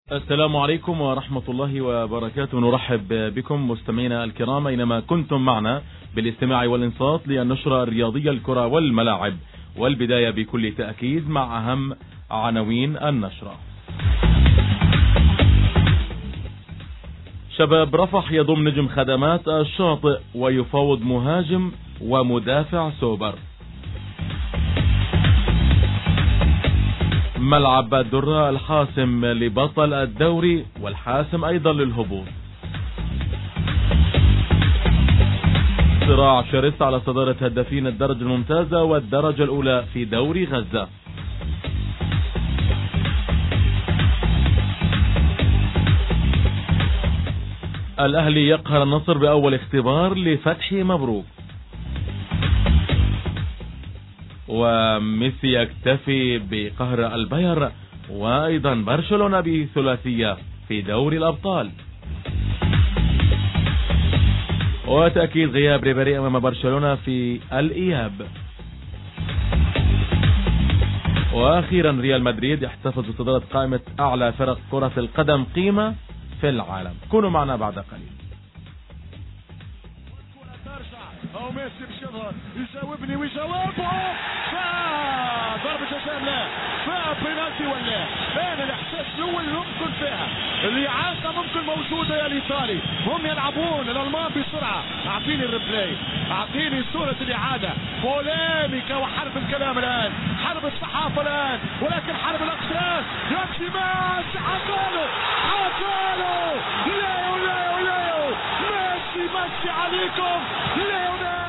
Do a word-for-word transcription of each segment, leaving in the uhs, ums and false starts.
السلام عليكم ورحمة الله وبركاته. نرحب بكم مستمعينا الكرام أينما كنتم معنا بالاستماع والانصات للنشرة الرياضية الكرة والملاعب، والبداية بكل تأكيد مع أهم عناوين النشرة. شباب رفح يضم نجم خدمات الشاطئ ويفاوض مهاجم ومدافع سوبر. ملعب الدرة الحاسم لبطل الدوري والحاسم أيضا للهبوط. صراع شرس على صدارة هدافين الدرجة الممتازة والدرجة الأولى في دوري غزة. الأهلي يقهر النصر بأول اختبار لفتحي مبروك. وميسي يكتفي بقهر الباير، وأيضا برشلونة بثلاثية في دوري الأبطال. وتأكيد غياب ريبيري أمام برشلونة في الإياب. وأخيرا ريال مدريد يحتفظ بصدارة قائمة أعلى فرق كرة القدم قيمة في العالم. كونوا معنا بعد قليل. او ميسي باش يظهر يجاوبني ويجاوبه ضربة جزاء لا فيها بينالتي ولا انا الاحساس الاول ممكن فيها الاعاقة ممكن موجودة يا الايطالي، هم يلعبون الالمان بسرعة. اعطيني الريبلاي، اعطيني صورة الاعادة. بوليميكا وحرب الكلام الان، حرب الصحافة الان، ولكن حرب الاقسام. يمشي ميسي حصاله حصاله ليو ليو ليو ميسي ميسي عليكم ليونيل.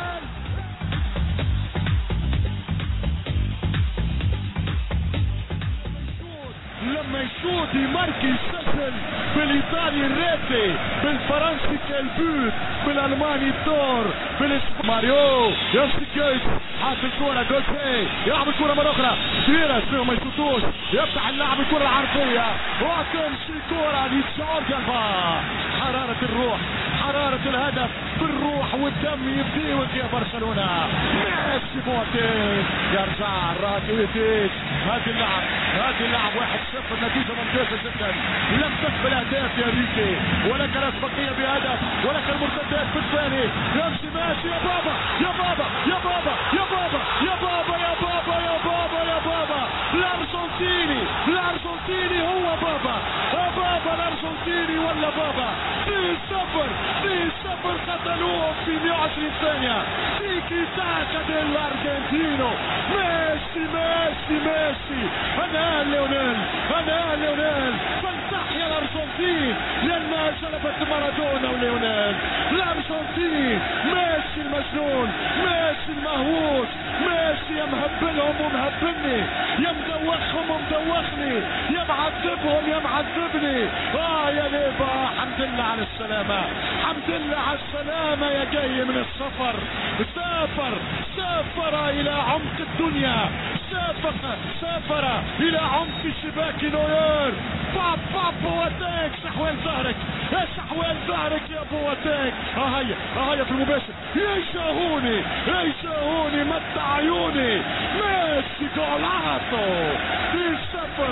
لما يشوت يماركي يسجل بالايطالي الريتي، بالفرنسي كالبوت، بالالماني الدور، بالاسباني ماريو يمسك جيش حاط الكرة جوزيه يلعب الكرة مرة أخرى كبيرة فيهم ما يشوتوش، يفتح اللاعب الكرة العرضية وتمشي الكرة لجورج ألبا. حرارة الروح، حرارة الهدف بالروح والدم يبديوك يا برشلونة. ميسي بوتين يرجع راكيتيش. هذه اللعب هذه اللعب واحد صفر، نتيجة ممتازة جدا. لم تقبل أهداف يا ريكي، ولك الأسبقية بهدف، ولك المرتدات في الثاني. يمشي ماشي يا بابا يا بابا يا بابا يا بابا يا بابا يا بابا يا بابا يا بابا. الأرجنتيني الأرجنتيني هو بابا يا بابا، الأرجنتيني ولا بابا. في صفر في صفر قتلوه في مئة وعشرين ثانية. تيكي تاكا ديلارجنتينو. ميسي ميسي ميسي. أنا ليونيل أنا ليونيل. فلتحيا الأرجنتين لأنها جلبت مارادونا وليونيل. الأرجنتين ميسي المجنون، ميسي المهووس، ميسي يا مهبلهم ومهبلني، يا مدوخهم ومدوخني، يا معذبهم يا معذبني. اه يا ليبا حمد لله على السلامة، حمد لله على السلامة يا جاي من السفر. سافر سافر إلى عمق الدنيا، سافر سافر إلى عمق شباك نوير. باب باب بواتيك سحوان ظهرك، يا سحوان ظهرك يا بواتيك. ها هيا ها هيا في المباشر يشاهوني يشاهوني متع عيوني. ميسي جولاتو في السفر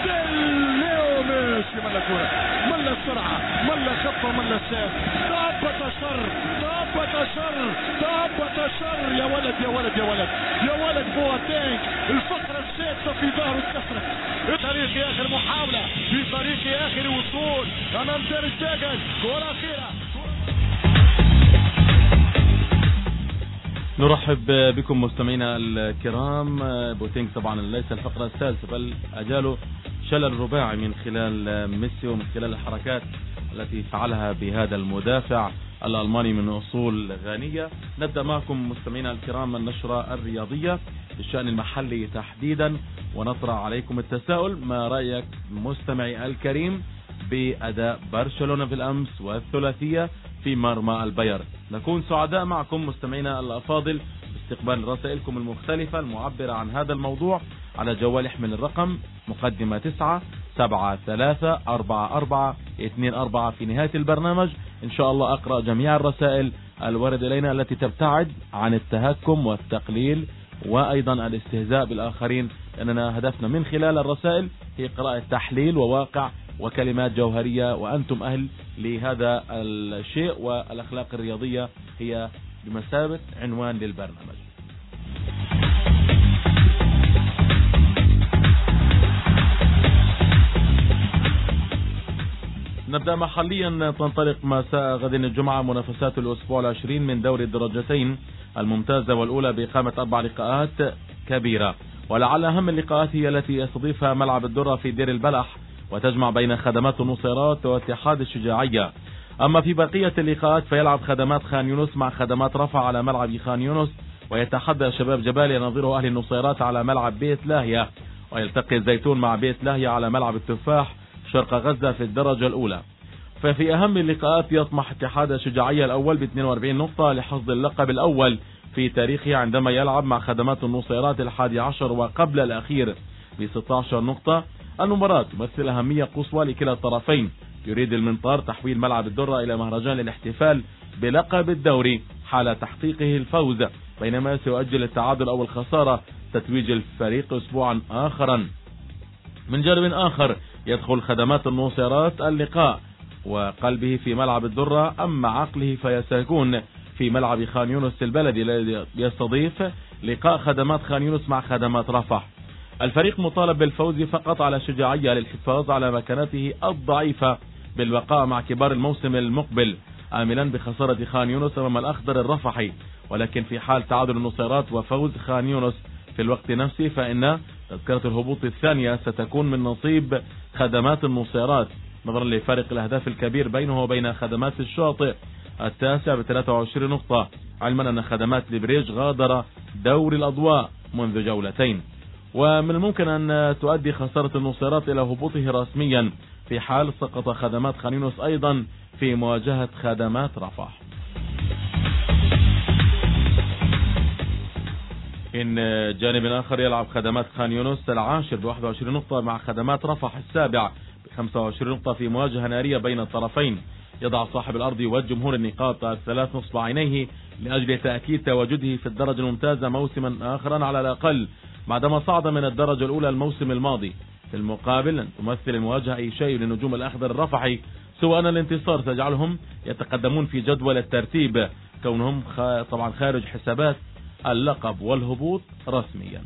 ديليو ميسي. ملا كورة ملا سرعة ملا خطة ملا سيف. طابة شر طابة شر طابة شر يا ولد يا ولد يا ولد يا ولد بواتيك. الفقرة السادسة في ظهره اتكسرت. طريق اخر محاولة في طريق اخر وصول امام تير شتيجن. كرة اخيرة. نرحب بكم مستمعينا الكرام. بوتينج طبعا ليس الفقرة الثالثة بل أجاله شلل رباعي من خلال ميسي ومن خلال الحركات التي فعلها بهذا المدافع الألماني من أصول غانية. نبدأ معكم مستمعينا الكرام النشرة الرياضية بالشأن المحلي تحديدا، ونطرح عليكم التساؤل: ما رأيك مستمعي الكريم بأداء برشلونة في الأمس والثلاثية في مرمى الباير؟ نكون سعداء معكم مستمعينا الأفاضل باستقبال رسائلكم المختلفة المعبرة عن هذا الموضوع على جوال احمل الرقم مقدمة تسعة سبعة ثلاثة أربعة أربعة اثنين أربعة. في نهاية البرنامج إن شاء الله أقرأ جميع الرسائل الوارد إلينا التي تبتعد عن التهكم والتقليل وأيضا الاستهزاء بالآخرين، لأننا هدفنا من خلال الرسائل هي قراءة تحليل وواقع وكلمات جوهرية، وأنتم أهل لهذا الشيء، والأخلاق الرياضية هي بمثابة عنوان للبرنامج. نبدأ محليا. تنطلق مساء غد الجمعة منافسات الأسبوع العشرين من دوري الدرجتين الممتازة، والأولى بإقامة أربع لقاءات كبيرة، ولعل أهم اللقاءات هي التي يستضيفها ملعب الدرة في دير البلح، وتجمع بين خدمات النصيرات واتحاد الشجاعية. أما في بقية اللقاءات فيلعب خدمات خان يونس مع خدمات رفح على ملعب خان يونس، ويتحدى شباب جباليا نظيره أهل النصيرات على ملعب بيت لاهية، ويلتقي الزيتون مع بيت لاهية على ملعب التفاح شرق غزة في الدرجة الأولى. ففي أهم اللقاءات يطمح اتحاد الشجاعية الأول ب اثنين وأربعين نقطة لحصد اللقب الأول في تاريخه، عندما يلعب مع خدمات النصيرات الحادي عشر وقبل الأخير ب ستة عشر نقطة. المباراة تمثل أهمية قصوى لكلا الطرفين. يريد المنطار تحويل ملعب الدرة إلى مهرجان للاحتفال بلقب الدوري حال تحقيقه الفوز، بينما سيؤجل التعادل أو الخسارة تتويج الفريق أسبوعا آخرا. من جانب آخر يدخل خدمات النصيرات اللقاء وقلبه في ملعب الدرة، أما عقله فيسيكون في ملعب خان يونس البلدي الذي يستضيف لقاء خدمات خان يونس مع خدمات رفح. الفريق مطالب بالفوز فقط على الشجاعية للحفاظ على مكانته الضعيفة بالبقاء مع كبار الموسم المقبل، آملا بخسارة خان يونس أمام الأخضر الرفحي. ولكن في حال تعادل النصيرات وفوز خان يونس في الوقت نفسه فإن تذكرة الهبوط الثانية ستكون من نصيب خدمات النصيرات، نظرا لفارق الأهداف الكبير بينه وبين خدمات الشاطئ التاسع ب ثلاثة وعشرين نقطة، علما أن خدمات البريج غادر دور الأضواء منذ جولتين. ومن الممكن أن تؤدي خسارة النصيرات إلى هبوطه رسميا في حال سقط خدمات خان يونس أيضا في مواجهة خدمات رفح. إن جانب آخر يلعب خدمات خان يونس العاشر ب واحد وعشرين نقطة مع خدمات رفح السابع ب خمسة وعشرين نقطة في مواجهة نارية بين الطرفين. يضع صاحب الأرض والجمهور النقاط الثلاث نصب عينيه لأجل تأكيد تواجده في الدرجة الممتازة موسما آخرا على الأقل، بعدما صعد من الدرجة الأولى الموسم الماضي. في المقابل أن تمثل المواجهة أي شيء للنجوم الأخضر الرفحي، سوى أن الانتصار تجعلهم يتقدمون في جدول الترتيب، كونهم طبعا خارج حسابات اللقب والهبوط رسميا.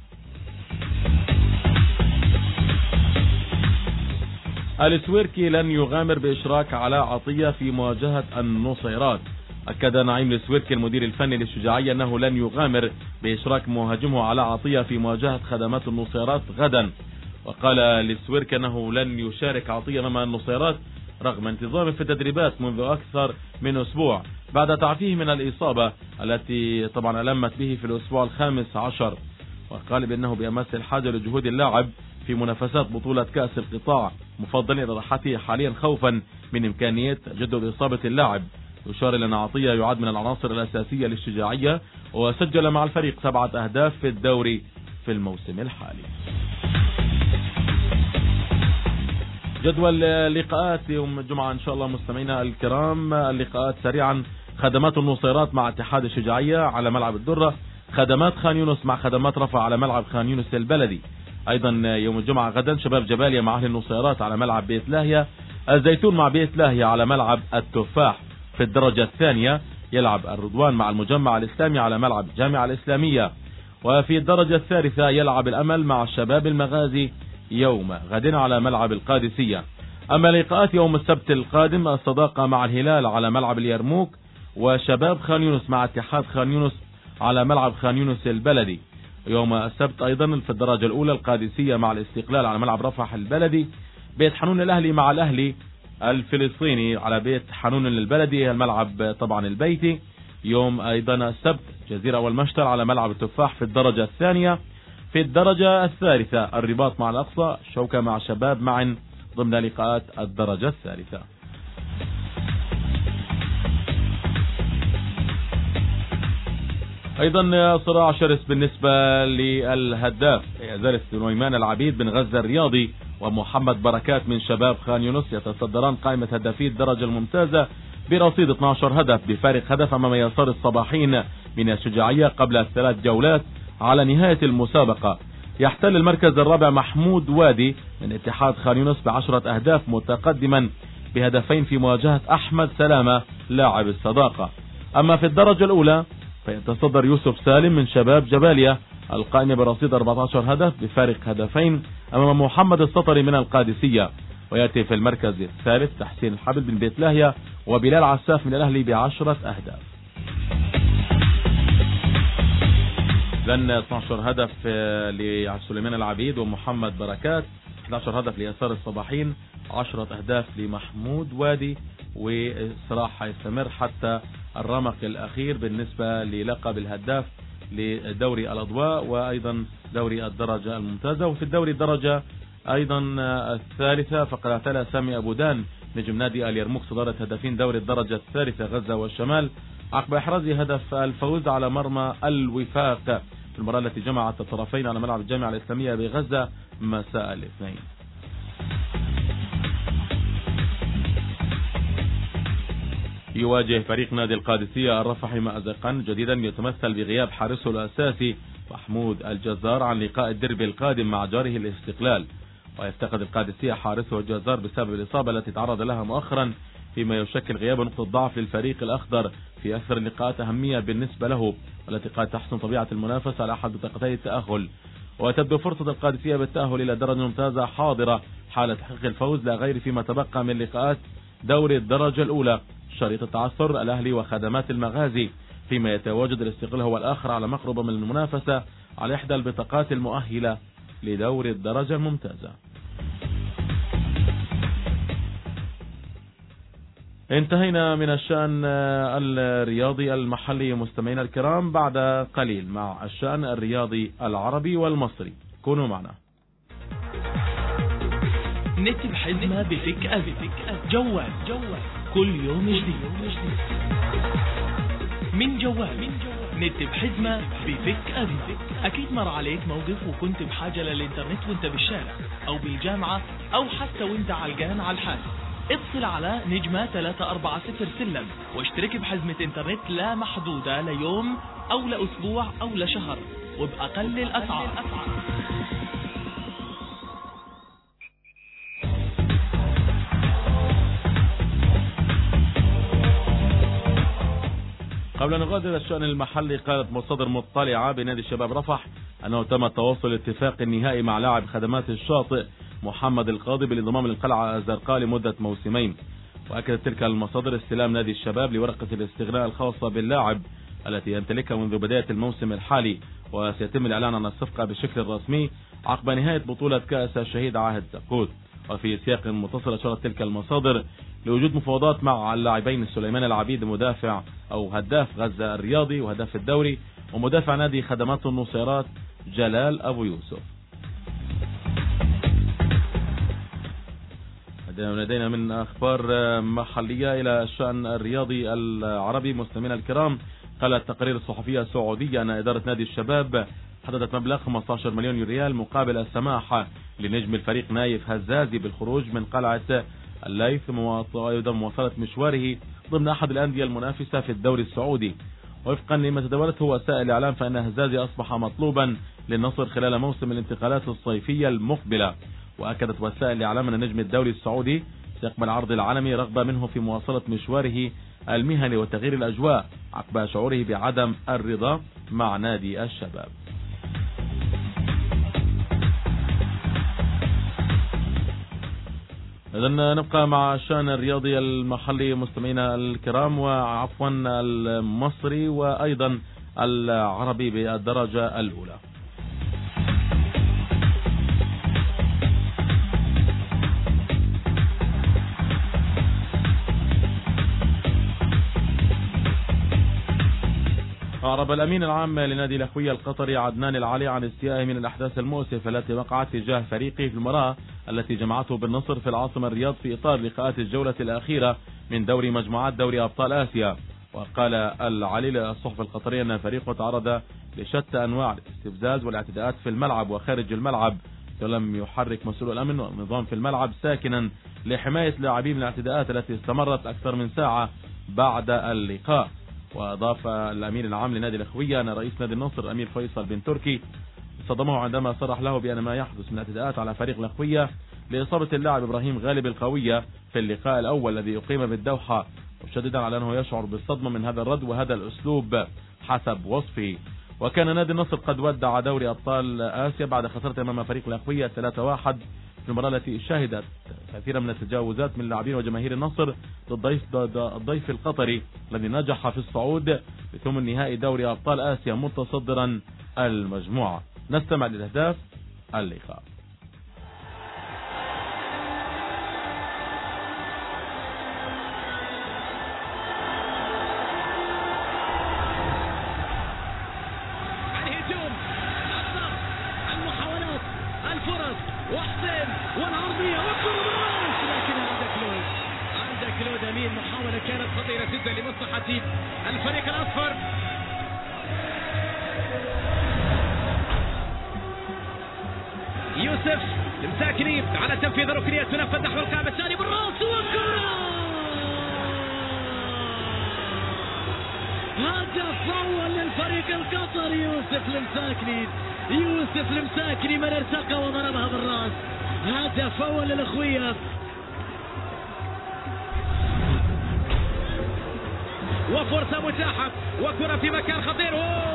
السويركي لن يغامر بإشراك علاء عطية في مواجهة النصيرات. أكد نعيم السويركي المدير الفني للشجاعية أنه لن يغامر بإشراك مهاجمه علاء عطية في مواجهة خدمات النصيرات غدا. وقال السويركي أنه لن يشارك عطية أمام النصيرات رغم انتظامه في التدريبات منذ أكثر من أسبوع بعد تعافيه من الإصابة التي طبعا ألمت به في الأسبوع الخامس عشر. وقال بأنه بأمس الحاجة لجهود اللاعب في منافسات بطولة كأس القطاع، مفضلا إلى راحته حاليا خوفا من إمكانية تجدد إصابة اللاعب. يشار إلى أن عطية يعد من العناصر الأساسية للشجاعية، وسجل مع الفريق سبعة أهداف في الدوري في الموسم الحالي. جدول اللقاءات يوم الجمعة إن شاء الله مستمعينا الكرام. اللقاءات سريعا: خدمات النصيرات مع اتحاد الشجاعية على ملعب الدرة، خدمات خان يونس مع خدمات رفح على ملعب خان يونس البلدي. أيضا يوم الجمعة غدا شباب جباليا مع أهل النصيرات على ملعب بيت لاهية، الزيتون مع بيت لاهية على ملعب التفاح. في الدرجة الثانية يلعب الرضوان مع المجمع الإسلامي على ملعب الجامعة الإسلامية. وفي الدرجة الثالثة يلعب الأمل مع الشباب المغازي يوم غد على ملعب القادسية. أما لقاءات يوم السبت القادم: الصداقة مع الهلال على ملعب اليرموك، وشباب خان يونس مع اتحاد خان يونس على ملعب خان يونس البلدي. يوم السبت أيضا في الدرجة الأولى القادسية مع الاستقلال على ملعب رفح البلدي، بيت حنون الأهلي مع الأهلي الفلسطيني على بيت حنون البلدي الملعب طبعا البيتي. يوم أيضا السبت جزيرة والمشتل على ملعب التفاح في الدرجة الثانية. في الدرجة الثالثة الرباط مع الأقصى، شوكة مع شباب معا ضمن لقاءات الدرجة الثالثة. أيضا صراع شرس بالنسبة للهداف، يزال سليمان العبيد بن غزة الرياضي ومحمد بركات من شباب خان يونس يتصدران قائمة هدافي الدرجة الممتازة برصيد اثني عشر هدف بفارق هدف أمام يسار الصباحين من الشجاعية قبل ثلاث جولات على نهاية المسابقة. يحتل المركز الرابع محمود وادي من اتحاد خان يونس بعشرة أهداف متقدما بهدفين في مواجهة أحمد سلامة لاعب الصداقة. أما في الدرجة الأولى فيتصدر يوسف سالم من شباب جباليا القائم برصيد أربعة عشر هدف بفارق هدفين أمام محمد السطري من القادسية. ويأتي في المركز الثالث تحسين الحبل بن بيت لاهيا وبلال عساف من الأهلي بعشرة أهداف. لأن اثني عشر هدف لسليمان العبيد ومحمد بركات، احد عشر هدف ليسار الصباحين، عشرة أهداف لمحمود وادي. وصراحة يستمر حتى الرمق الأخير بالنسبة للقب الهداف لدوري الأضواء وأيضا دوري الدرجة الممتازة. وفي الدوري الدرجة أيضا الثالثة فقد اعتلى سامي أبو دان نجم نادي اليرموك صدارة هدفين دوري الدرجة الثالثة غزة والشمال عقب إحراز هدف الفوز على مرمى الوفاق في المباراة التي جمعت الطرفين على ملعب الجامعة الإسلامية بغزة مساء الاثنين. يواجه فريق نادي القادسية الرفحي مأزقا جديدا يتمثل بغياب حارسه الأساسي محمود الجزار عن لقاء الدربي القادم مع جاره الاستقلال. ويفتقد القادسية حارسه الجزار بسبب الإصابة التي تعرض لها مؤخرا، فيما يشكل غياب نقطة ضعف للفريق الأخضر في أكثر اللقاءات أهمية بالنسبة له، والتي قد تحسن طبيعة المنافسة على أحد بطاقتي التأهل. وتبدو فرصة القادسية بالتأهل إلى الدرجة الممتازة حاضرة حال تحقيق الفوز لا غير فيما تبقى من لقاءات دوري الدرجة الأولى شريط التعثر الأهلي وخدمات المغازي، فيما يتواجد الاستقلال هو الآخر على مقربة من المنافسة على إحدى البطاقات المؤهلة لدوري الدرجة الممتازة. انتهينا من الشأن الرياضي المحلي مستمعينا الكرام، بعد قليل مع الشأن الرياضي العربي والمصري. كونوا معنا. نت بحزمة بفك أبي جوال جوال كل يوم جديد من جوال. نت بحزمة بفك أبي. أكيد مر عليك موقف وكنت بحاجة للإنترنت وانت بالشارع أو بالجامعة أو حتى وانت علقان على الحال. اتصل على نجمة ثلاثة أربعة صفر سلم واشترك بحزمة انترنت لا محدودة ليوم أو لأسبوع أو لشهر وبأقل الأسعار. قبل أن نغادر الشأن المحلي، قالت مصادر مطلعة بنادي الشباب رفح أنه تم التوصل لاتفاق النهائي مع لاعب خدمات الشاطئ محمد القاضي بالانضمام للقلعة الزرقاء لمدة موسمين. وأكدت تلك المصادر استلام نادي الشباب لورقة الاستغناء الخاصة باللاعب التي يمتلكها منذ بداية الموسم الحالي، وسيتم الإعلان عن الصفقة بشكل رسمي عقب نهاية بطولة كأس الشهيد عاهد زقوت. وفي سياق متصل أشارت تلك المصادر لوجود مفاوضات مع اللاعبين سليمان العبيد مدافع أو هداف غزة الرياضي وهداف الدوري ومدافع نادي خدمات النصيرات جلال أبو يوسف. لدينا من أخبار محلية إلى الشأن الرياضي العربي مستمعينا الكرام. قالت التقارير الصحفية السعودية أن إدارة نادي الشباب حددت مبلغ خمسة عشر مليون ريال مقابل السماح لنجم الفريق نايف هزازي بالخروج من قلعة الليث وأيضا مواصلة مشواره ضمن أحد الأندية المنافسة في الدوري السعودي. وفقا لما تداولته وسائل الإعلام فإن هزازي أصبح مطلوبا للنصر خلال موسم الانتقالات الصيفية المقبلة. وأكدت وسائل الإعلام أن النجم الدولي السعودي سيقبل عرض العالمي رغبة منه في مواصلة مشواره المهني وتغيير الأجواء عقب شعوره بعدم الرضا مع نادي الشباب. إذن نبقى مع الشأن الرياضي المحلي مستمعينا الكرام، وعفوا المصري وأيضا العربي بالدرجة الأولى. أعرب الأمين العام لنادي الأخوية القطري عدنان العلي عن استيائه من الأحداث المؤسفة التي وقعت تجاه فريقه في المباراة التي جمعته بالنصر في العاصمة الرياض في إطار لقاءات الجولة الأخيرة من دوري مجموعات دوري أبطال آسيا. وقال العلي للصحف القطرية أن فريقه تعرض لشتى أنواع الاستفزاز والاعتداءات في الملعب وخارج الملعب، ولم يحرك مسؤول الأمن والنظام في الملعب ساكنا لحماية لاعبين من الاعتداءات التي استمرت أكثر من ساعة بعد اللقاء. وأضاف الأمين العام لنادي الأخوية أن رئيس نادي النصر الأمير فيصل بن تركي صدمه عندما صرح له بأن ما يحدث من اعتداءات على فريق الأخوية لإصابة اللاعب إبراهيم غالب القوية في اللقاء الأول الذي أقيم بالدوحة، مشددا على أنه يشعر بالصدمة من هذا الرد وهذا الأسلوب حسب وصفه. وكان نادي النصر قد ودع دوري أبطال آسيا بعد خسارته أمام فريق الأخوية ثلاثة واحد في المباراة التي شهدت كثيرا من التجاوزات من لاعبين وجماهير النصر ضد الضيف القطري الذي نجح في الصعود لثمن نهائي دوري أبطال آسيا متصدرا المجموعة. نستمع للأهداف اللقاء. وحسين والعرضية والكرة، لكن عندك لود عندك لود أمين. محاولة كانت خطيرة جدا لمصلحة الفريق الأصفر. يوسف المساكني على تنفيذ ركنية تنفذ نحو القائم الثاني بالراس والكرة. هدف أول للفريق القطري. يوسف المساكني يوسف المساكني من ارتقى وضربها بالراس. هدف أول للأخوية. وفرصة متاحة وكرة في مكان خطير.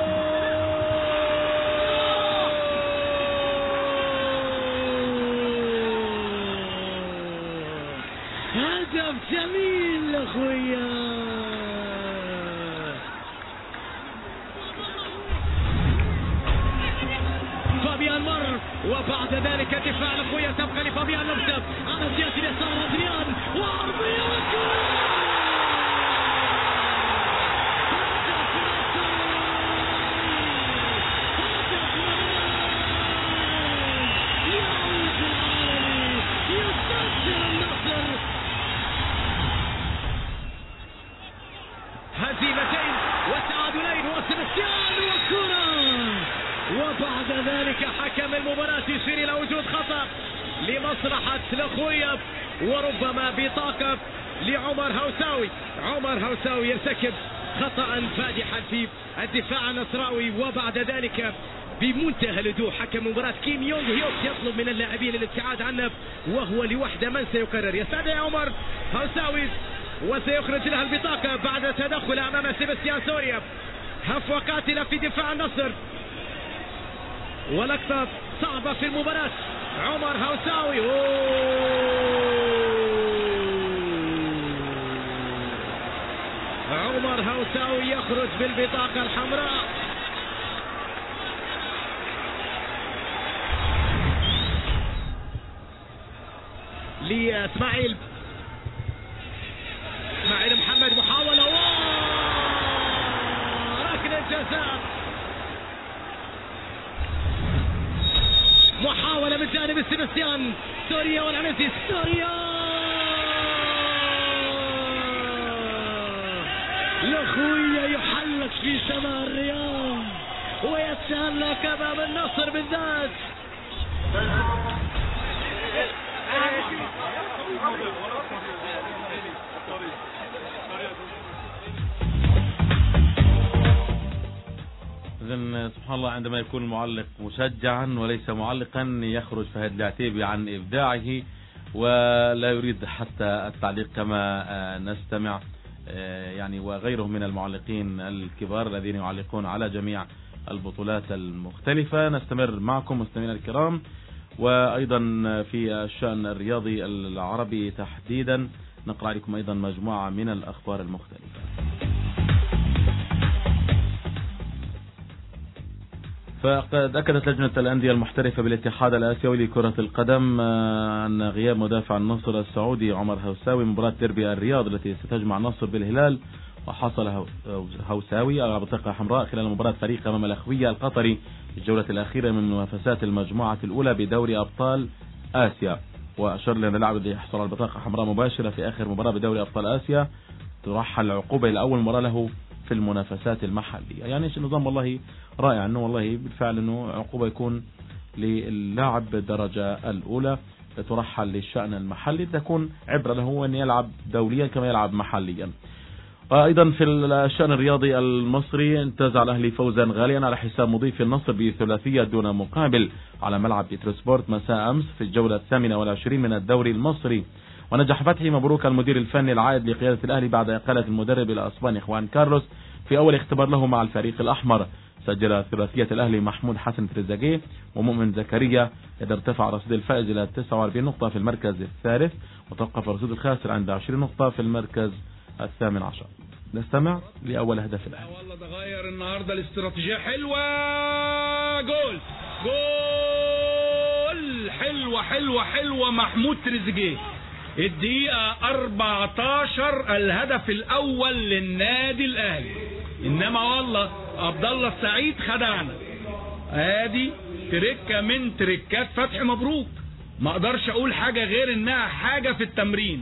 هدف جميل لأخوية. فابيان مر وبعد ذلك دفاع الأخوية تبقى لفابيان لمسة على جهة اليسار. أدريان وعرضية هزيمتين وتعادلين وسبستيان وكرة. وبعد ذلك حكم المباراة يشير إلى وجود خطأ لمصلحة الأخوية وربما بطاقة لعمر هوساوي. عمر هوساوي يرتكب خطأ فادحا في الدفاع النصراوي. وبعد ذلك بمنتهى الهدوء حكم مباراة كيم يونغ هيوك يطلب من اللاعبين الابتعاد عنه وهو لوحده من سيقرر. يستدعي عمر هوساوي وسيخرج لها البطاقة بعد تدخل أمام سيباستيان سوريا. هفوة قاتلة في دفاع النصر ولقطة صعبة في المباراة. عمر هوساوي عمر هوساوي يخرج بالبطاقة الحمراء. لإسماعيل إسماعيل محمد محاولة ركلة جزاء. محاولة من جانب سيباستيان سوريا والعنزي. سوريا الأخوية يحلق في شمال الرياض ويتسلق أمام النصر بالذات. إذن سبحان الله عندما يكون المعلق مشجعا وليس معلقا يخرج فهد العتيبي عن إبداعه ولا يريد حتى التعليق كما نستمع يعني وغيره من المعلقين الكبار الذين يعلقون على جميع البطولات المختلفة. نستمر معكم مستمعينا الكرام وأيضا في الشأن الرياضي العربي تحديدا نقرأ لكم أيضا مجموعة من الأخبار المختلفة. فقد أكدت لجنة الأندية المحترفة بالاتحاد الآسيوي لكرة القدم أن غياب مدافع النصر السعودي عمر هوساوي مباراة ديربي الرياض التي ستجمع النصر بالهلال، وحصل هوساوي على بطاقة حمراء خلال مباراة فريق أمام الأخوية القطري في الجولة الأخيرة من منافسات المجموعة الأولى بدوري أبطال آسيا. وأشار لأن اللاعب الذي يحصل على بطاقة حمراء مباشرة في آخر مباراة بدوري أبطال آسيا ترحل العقوبة إلى أول مباراة له في المنافسات المحلية. يعني ايش النظام والله رائع انه والله بالفعل انه عقوبة يكون للاعب بالدرجة الاولى ترحل للشأن المحلي تكون عبرة له ان يلعب دوليا كما يلعب محليا. وأيضا في الشأن الرياضي المصري انتزع الأهلي فوزا غاليا على حساب مضيف النصر بثلاثية دون مقابل على ملعب بيتروسبورت مساء أمس في الجولة الثامنة والعشرين من الدوري المصري. ونجح فتحي مبروك المدير الفني العائد لقيادة الأهلي بعد إقالة المدرب إلى أسبانيا خوان كارلوس في أول اختبار له مع الفريق الأحمر. سجل ثلاثية الأهلي محمود حسن تريزاجيه ومؤمن زكريا، إذا ارتفع رصيد الفائز إلى تسعة وأربعين نقطة في المركز الثالث، وتوقف رصيد الخاسر عند عشرين نقطة في المركز الثامن عشر. نستمع لأول هدف الأهلي. والله ده غير النهارده الاستراتيجية، حلوة، جول جول حلوة حلوة حلوة محمود تريزاجيه. الدقيقة أربعتاشر الهدف الأول للنادي الأهلي. إنما والله عبد الله السعيد خدعنا. ادي تركة من تركات فتحي مبروك، ما اقدرش اقول حاجة غير انها حاجة في التمرين.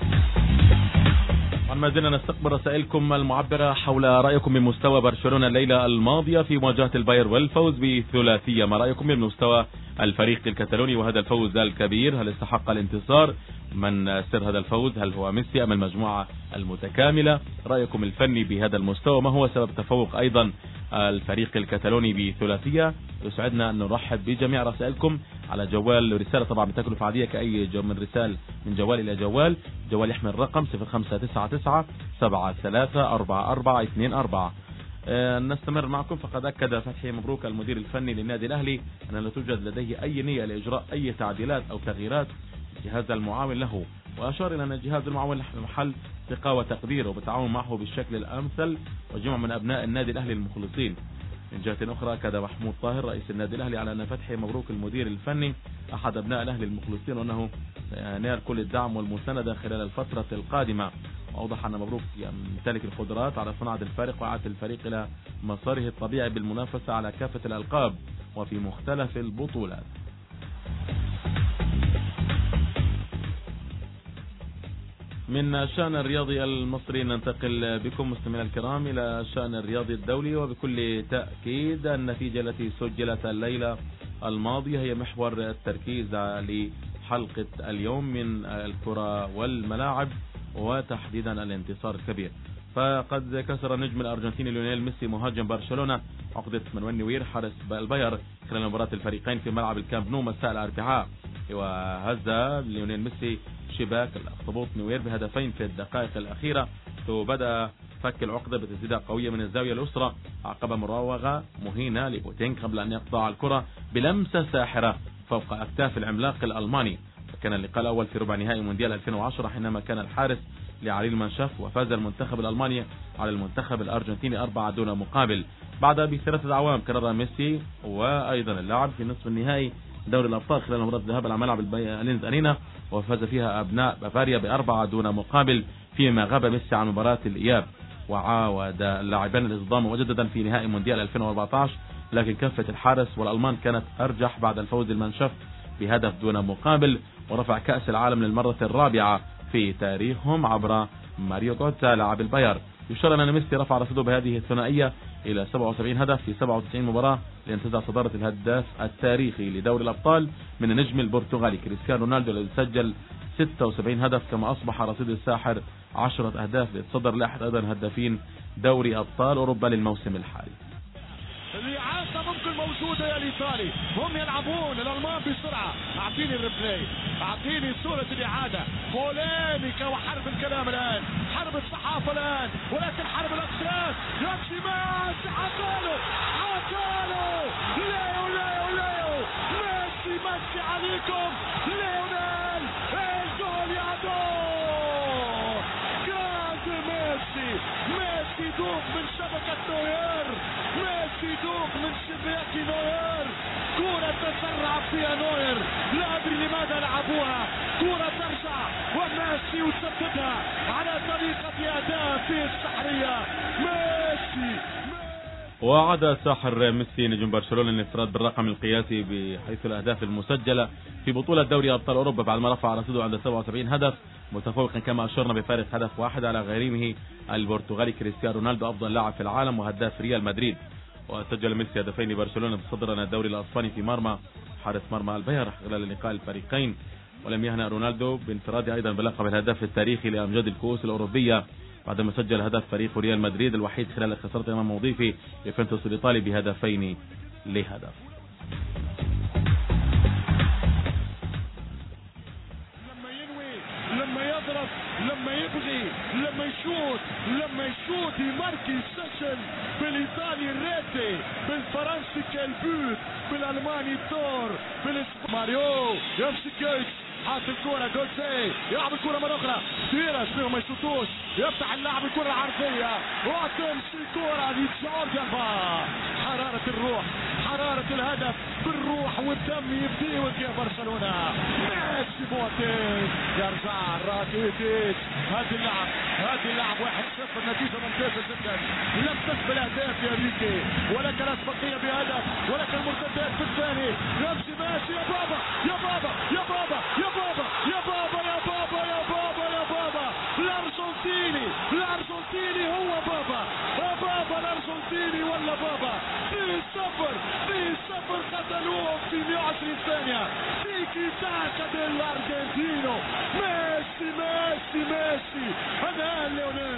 ما زلنا نستقبل رسائلكم المعبرة حول رأيكم بمستوى برشلونة الليلة الماضية في مواجهة الباير والفوز بثلاثية. ما رأيكم بمستوى الفريق الكتالوني وهذا الفوز الكبير؟ هل استحق الانتصار؟ من سر هذا الفوز؟ هل هو ميسي أم المجموعة المتكاملة؟ رأيكم الفني بهذا المستوى؟ ما هو سبب تفوق أيضا الفريق الكتالوني بثلاثية؟ يسعدنا أن نرحب بجميع رسائلكم على جوال رسالة طبعا بتكلفة عادية كأي من رسال من جوال إلى جوال. جوال يحمل الرقم صفر خمسة تسعة تسعة سبعة ثلاثة أربعة أربعة اثنين أربعة. أه نستمر معكم. فقد أكد فتحي مبروك المدير الفني للنادي الأهلي أن لا توجد لديه أي نية لإجراء أي تعديلات أو تغييرات في الجهاز المعاون له، وأشار إلى أن الجهاز المعاون له محل ثقة وتقدير وبالتعاون معه بالشكل الأمثل وجمع من أبناء النادي الأهلي المخلصين. من جهة أخرى أكد محمود طاهر رئيس النادي الأهلي على أن فتحي مبروك المدير الفني أحد أبناء الأهلي المخلصين وأنه سينال كل الدعم والمساندة خلال الفترة القادمة. وأوضح أن مبروك يمتلك القدرات على صناعة الفارق وإعادة الفريق إلى مساره الطبيعي بالمنافسة على كافة الألقاب وفي مختلف البطولات. من الشأن الرياضي المصري ننتقل بكم مستمعينا الكرام إلى الشأن الرياضي الدولي. وبكل تأكيد النتيجة التي سجلت الليلة الماضية هي محور التركيز لحلقة اليوم من الكرة والملاعب وتحديدا الانتصار الكبير. فقد كسر النجم الأرجنتيني ليونيل ميسي مهاجم برشلونة عقدة مانويل نوير حارس الباير خلال مباراة الفريقين في ملعب الكامب نو مساء الأربعاء. وهز ليونيل ميسي شباك الأخطبوط نوير بهدفين في الدقائق الأخيرة، وبدأ فك العقدة بتسديدة قوية من الزاوية اليسرى عقب مراوغة مهينة لبوتينج قبل أن يقطع الكرة بلمسة ساحرة فوق أكتاف العملاق الألماني. كان اللقاء الأول في ربع نهائي مونديال ألفين وعشرة حينما كان الحارس لعلي المنشف وفاز المنتخب الألماني على المنتخب الأرجنتيني أربعة دون مقابل. بعد بثلاثة أعوام كرر ميسي وأيضا اللاعب في نصف النهائي دوري الأبطال خلال مباراة الذهاب على ملعب الينز أرينا وفاز فيها أبناء بافاريا بأربعة دون مقابل، فيما غاب ميسي عن مباراة الإياب. وعاود اللاعبان الاصطدام مجددا في نهائي مونديال ألفين وأربعة عشر، لكن كفة الحارس والألمان كانت أرجح بعد الفوز المنشف بهدف دون مقابل ورفع كأس العالم للمرة الرابعة في تاريخهم عبر ماريو غوتزا لاعب الباير. يشار أن ميسي رفع رصيده بهذه الثنائية إلى سبعة وسبعين هدف في سبعة وتسعين مباراة لينتزع صدارة الهداف التاريخي لدوري الأبطال من النجم البرتغالي كريستيانو رونالدو الذي سجل ستة وسبعين هدف، كما أصبح رصيد الساحر عشرة أهداف ليتصدر لائحة أيضا هدافين دوري أبطال أوروبا للموسم الحالي. الإعادة ممكن موجودة يا الإيطالي، هم يلعبون الألمان بسرعة. أعطيني الريبلاي، أعطيني صورة الإعادة. بوليميكا وحرب الكلام الآن، حرب الصحافة الآن، ولكن حرب الأقساط. يمشي ميسي عقاله عقاله ليو ليو ليو ميسي ميسي عليكم ليونيل الجول يا دور جاز ميسي ميسي دوق من شبكة نوير، ميسي دوق من شباك نوير. كرة تسرع فيها نوير، لا أدري لماذا لعبوها. كرة ترجع وميسي يسددها على طريقة أهدافه السحرية. ميسي وعاد ساحر ميسي نجم برشلونة للانفراد بالرقم القياسي بحيث الأهداف المسجلة في بطولة دوري أبطال أوروبا بعد ما رفع رصيده عند سبعة وسبعين هدف، متفوقا كما أشرنا بفارق هدف واحد على غريمه البرتغالي كريستيانو رونالدو أفضل لاعب في العالم وهداف ريال مدريد. وسجل ميسي هدفين لبرشلونة تصدر الدوري الأسباني في مرمى حارس مرمى الباير خلال لقاء الفريقين. ولم يهنأ رونالدو بانفراده أيضا بلقب الهداف التاريخي لأمجاد الكؤوس الأوروبية بعدما سجل هدف فريق ريال مدريد الوحيد خلال خسارته أمام مضيفه يوفنتوس الإيطالي بهدفين لهدف. لما يضرب، لما يبغي، لما يشوت، لما يشوت يماركي سيشن، بالايطالي ريتي، بالفرنسي كالبوت، بالالماني تور، بالاسباني ماريو يمسك حاط الكرة جوزيه يلعب الكرة مرة أخرى سيرس فيهم ما يشوتوش يفتح اللاعب الكرة العرضية وتمشي الكرة لجورج ألبا. حرارة الروح، حرارة الهدف بالروح والدم يبدي وجه برشلونة. ميسي بوتين يرجع راكيتيتش. هذه اللعب هذه اللعب واحد صفر نتيجة ممتازة جدا. لم تقبل أهداف يا ريكي ولك الأسبقية بهدف ولك المرتدات في الثاني. يمشي ميسي يا بابا يا بابا يا بابا يا بابا يا بابا يا بابا يا بابا يا بابا الأرجنتيني الأرجنتيني هو بابا يا بابا الأرجنتيني ولا بابا. في صفر في صفر قتلوهم في مئة وعشرين ثانية. تيكي تاكا ديلارجنتينو. ميسي ميسي ميسي هذا ليونيل.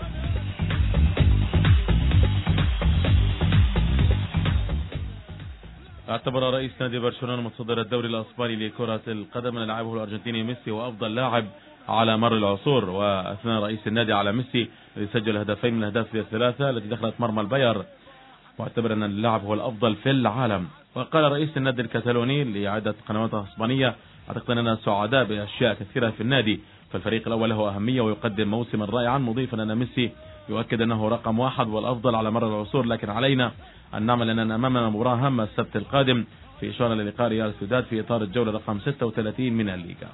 اعتبر رئيس نادي برشلونة متصدر الدوري الاسباني لكرة القدم ان لاعبه الارجنتيني ميسي وافضل لاعب على مر العصور، واثنى رئيس النادي على ميسي الذي سجل هدفين من الاهداف الثلاثة التي دخلت مرمى الباير، واعتبر ان اللاعب هو الافضل في العالم. وقال رئيس النادي الكتالوني لعدة قنوات اسبانية: اعتقد اننا سعداء باشياء كثيرة في النادي، فالفريق الاول له اهمية ويقدم موسما رائعا، مضيفا ان ميسي يؤكد انه رقم واحد والافضل على مر العصور، لكن علينا ان نعمل اننا امامنا مباراة هامة السبت القادم، في اشارة للقاء ريال سوسيداد في اطار الجولة رقم ستة وثلاثين من الليغا.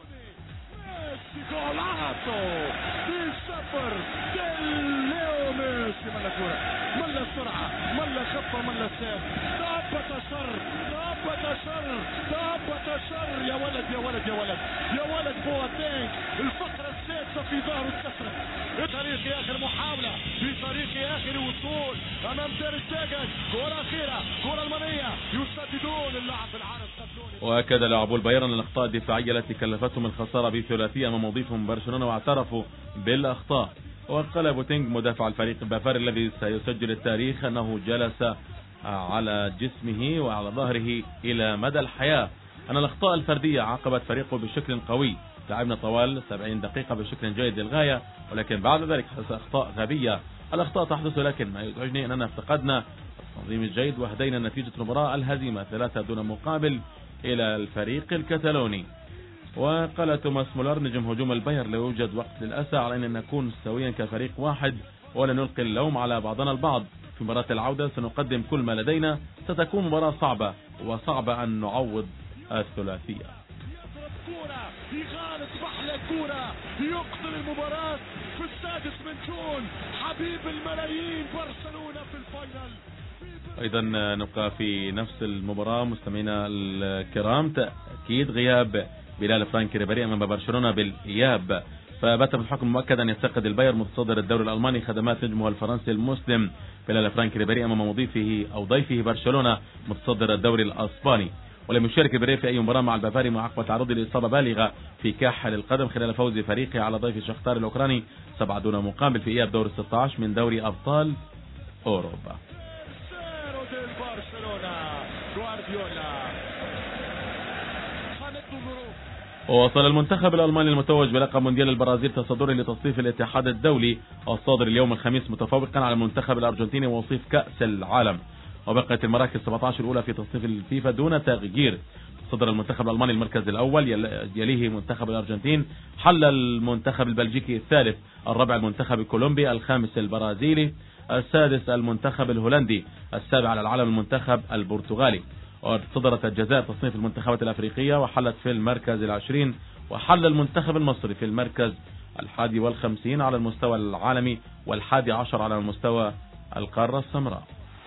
ملا السرعة ملا الخطة ملا السير ثبت شر ثبت شر ثبت شر يا ولد يا ولد يا ولد يا ولد بواتينج. الفقرة السادسة في ظهره اتكسرت. بطريق اخر محاولة بطريق اخر وصول امام تير شتيجن. كرة اخيرة كرة المانية يسددون اللاعب العرب قتلوني. واكد لاعبو البايرن الاخطاء الدفاعية التي كلفتهم الخسارة بثلاثية امام مضيفهم برشلونة واعترفوا بالاخطاء. وقال بوتينج مدافع الفريق البافاري الذي سيسجل التاريخ انه جلس على جسمه وعلى ظهره الى مدى الحياة ان الاخطاء الفردية عاقبت فريقه بشكل قوي. لعبنا طوال سبعين دقيقة بشكل جيد للغاية، ولكن بعد ذلك حدث اخطاء غبية. الاخطاء تحدث، لكن ما يزعجني اننا افتقدنا التنظيم الجيد وهدينا نتيجة المباراة الهزيمة ثلاثة دون مقابل الى الفريق الكتالوني. وقال توماس مولر نجم هجوم الباير: لا يوجد وقت للأسى على أن نكون سويا كفريق واحد ولا نلقي اللوم على بعضنا البعض. في مباراة العودة سنقدم كل ما لدينا، ستكون مباراة صعبة وصعبة أن نعوض الثلاثية. يغالط بحلى كورة يقتل المباراة في السادس من جون. حبيب الملايين برشلونة في الفاينل. أيضا نبقى في نفس المباراة مستمعينا الكرام، تأكيد غياب بلال فرانكي ريبيري امام برشلونة بالاياب. فبات بالحكم مؤكد ان يفتقد البايرن متصدر الدوري الالماني خدمات نجمه الفرنسي المسلم بلال فرانكي ريبيري امام مضيفه او ضيفه برشلونة متصدر الدوري الاسباني. ولم يشارك ريبيري في اي مباراة مع البافاري معقبة تعرضه لاصابة بالغة في كاحل القدم خلال فوز فريقه على ضيف شختار الاوكراني سبعة دون مقابل في اياب دور ستة عشر من دوري ابطال اوروبا. ووصل المنتخب الألماني المتوج بلقب مونديال البرازيل تصدره لتصنيف الاتحاد الدولي الصادر اليوم الخميس متفوقا على المنتخب الأرجنتيني ووصيف كأس العالم. وبقت المراكز سبعة عشر الأولى في تصنيف الفيفا دون تغيير. صدر المنتخب الألماني المركز الأول، يليه منتخب الأرجنتين، حل المنتخب البلجيكي الثالث، الرابع المنتخب الكولومبي، الخامس البرازيلي، السادس المنتخب الهولندي، السابع على العالم المنتخب البرتغالي. وصدرت الجزائر تصنيف المنتخبات الأفريقية وحلت في المركز العشرين، وحل المنتخب المصري في المركز الحادي والخمسين على المستوى العالمي والحادي عشر على المستوى القارة السمراء.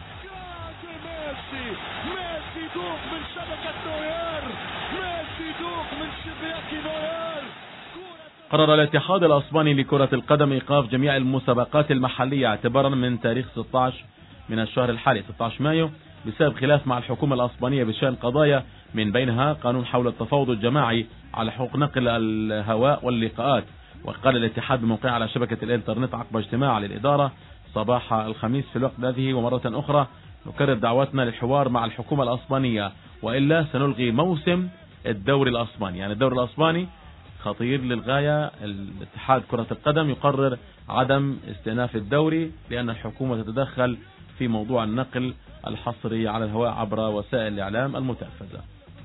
قرر الاتحاد الاسباني لكرة القدم ايقاف جميع المسابقات المحلية اعتبارا من تاريخ ستة عشر من الشهر الحالي ستة عشر مايو بسبب خلاف مع الحكومة الاسبانية بشأن قضايا من بينها قانون حول التفاوض الجماعي على حقوق نقل الهواء واللقاءات. وقال الاتحاد بموقعه على شبكة الانترنت عقب اجتماع للإدارة صباح الخميس في الوقت هذه: ومرة أخرى نكرر دعوتنا للحوار مع الحكومة الأسبانية وإلا سنلغي موسم الدوري الأسباني. يعني الدوري الأسباني خطير للغاية. الاتحاد كرة القدم يقرر عدم استئناف الدوري لأن الحكومة تتدخل في موضوع النقل الحصري على الهواء عبر وسائل الإعلام المتنفذة.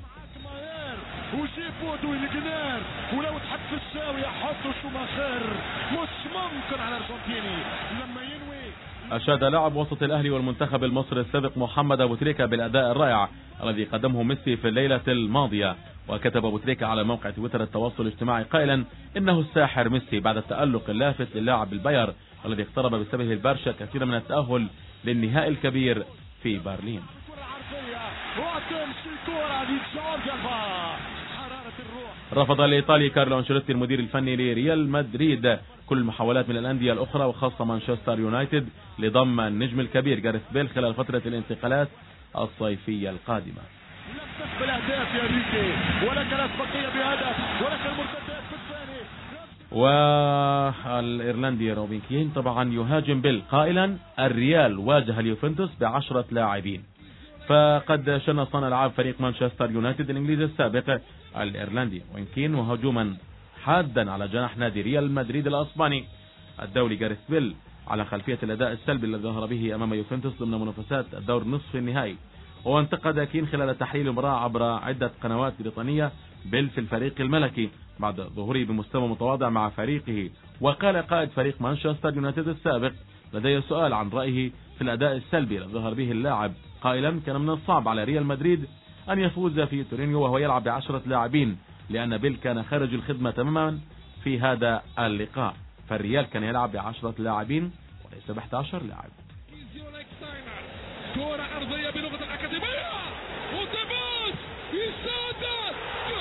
وجيبوا الجنار ولو تحط في الزاوية حطوا شوماخر، مش ممكن على الارجنتيني لما ينوي. أشاد لاعب وسط الأهلي والمنتخب المصري السابق محمد أبو تريكة بالأداء الرائع الذي قدمه ميسي في الليلة الماضية. وكتب أبو تريكة على موقع تويتر التواصل الاجتماعي قائلا: إنه الساحر ميسي بعد التألق اللافت للاعب الباير الذي اقترب بسببه البرشا كثيرا من التأهل للنهائي الكبير في برلين. رفض الإيطالي كارلو أنشيلوتي المدير الفني لريال مدريد كل المحاولات من الأندية الأخرى وخاصة مانشستر يونايتد لضم النجم الكبير جاريث بيل خلال فترة الانتقالات الصيفية القادمة. لم تقبل أهداف يا ريكي ولا كانت بقية بهدف ولا كان مرتدات في الثاني. والإيرلندي روبن كين طبعا يهاجم بيل قائلا: الريال واجه اليوفنتوس بعشرة لاعبين. فقد شن صانع العاب فريق مانشستر يونايتد الإنجليزي السابق الإيرلندي وين كين وهجوما حادا على جناح نادي ريال مدريد الأسباني الدولي جاريث بيل على خلفية الأداء السلبي الذي ظهر به أمام يوفنتوس ضمن منافسات الدور نصف النهائي. وانتقد كين خلال تحليل المباراة عبر عدة قنوات بريطانية بيل في الفريق الملكي بعد ظهوره بمستوى متواضع مع فريقه. وقال قائد فريق مانشستر يونايتد السابق: لدي سؤال عن رأيه في الأداء السلبي الذي ظهر به اللاعب، قائلا: كان من الصعب على ريال مدريد أن يفوز في تورينيو وهو يلعب بعشرة لاعبين لأن بيل كان خارج الخدمة تماما في هذا اللقاء. فالريال كان يلعب بعشرة لاعبين وليس بإحدى عشر لاعب. كرة أرضية بلغة الأكاديمية وتبوس يسدد